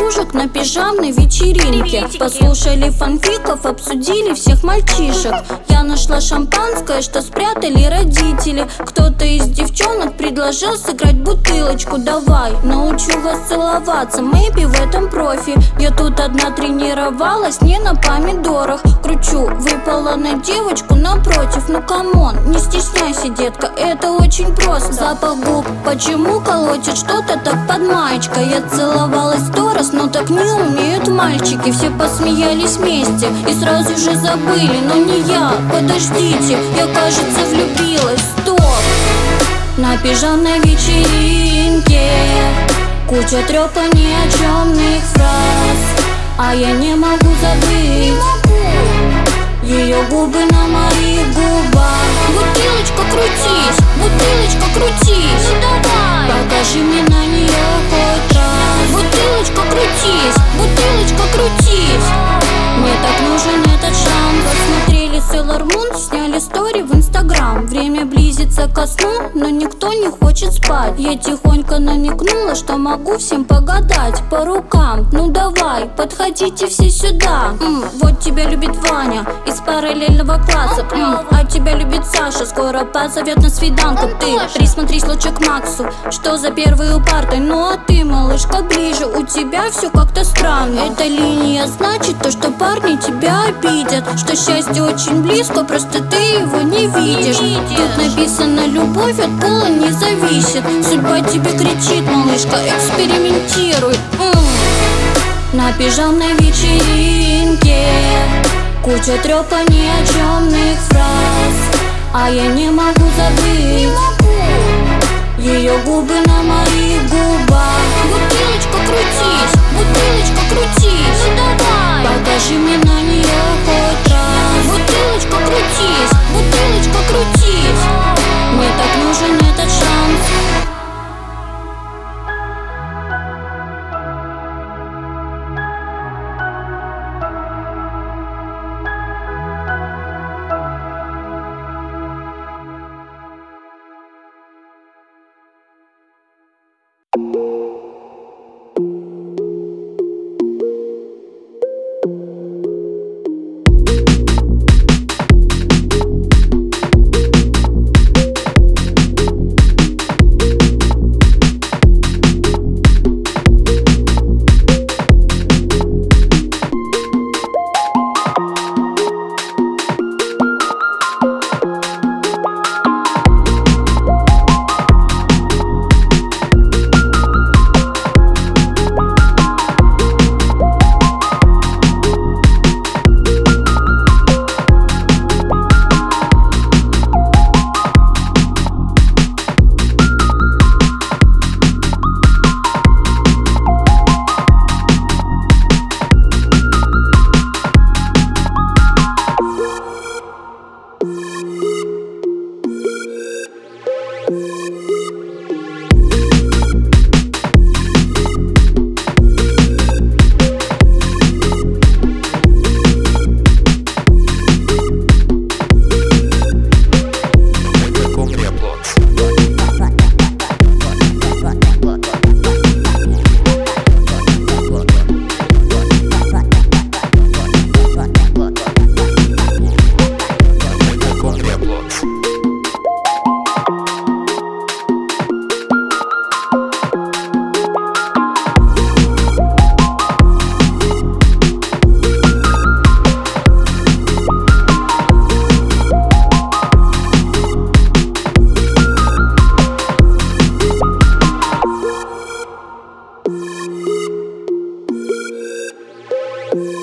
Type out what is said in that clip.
подружек на пижамной вечеринке. Послушали фанфиков, обсудили всех мальчишек. Я нашла шампанское, что спрятали родители. Кто-то из девчонок предложил сыграть бутылочку. Давай, научу вас целоваться, мэйби в этом профи. Я тут одна тренировалась, не на помидорах. Кручу, выпала на девочку напротив. Ну камон, не стесняйся, детка, это очень просто. Запах губ, почему колотит что-то так под маечкой? Я целовалась 100 раз, но так не умеют мальчики. Все посмеялись вместе и сразу же забыли. Но не я, подождите, я, кажется, влюбилась. Стоп! На пижамной вечеринке куча трёпа ни о чёмных фраз, а я не могу забыть ее губы на моих губах. Бутылочка, крутись, бутылочка, крутись. Ну давай, покажи мне на нее хоть раз. Бутылочка, крутись, бутылочка, крутись. Мне так нужен этот шанс. Посмотрели Sailor Moon, сняли стори в Инстаграм. Время близится ко сну, но никто не хочет спать. Я тихонько намекнула, что могу всем погадать по рукам. Ну давай, подходите все сюда. Вот тебя любит Ваня из параллельного класса. А тебя любит Саша, скоро позовет на свиданку. Ты присмотрись лучше к Максу, что за первой у партой. Ну а ты, малышка, ближе, у тебя все как-то странно. Эта линия значит то, что парни тебя обидят, что счастье очень близко, просто ты его не видишь. Тут написано: любовь от пола не зависит. Судьба тебе кричит, малышка, экспериментируй. На пижамной вечеринке куча трёпа ни о чёмных фраз, а я не могу забыть ее губы на моих губах. Бутылочка, крутись, бутылочка, крутись. Ну давай, покажи мне на нее хоть раз. Бутылочка, крутись, бутылочка, крутись. Мне так нужен этот шанс. you.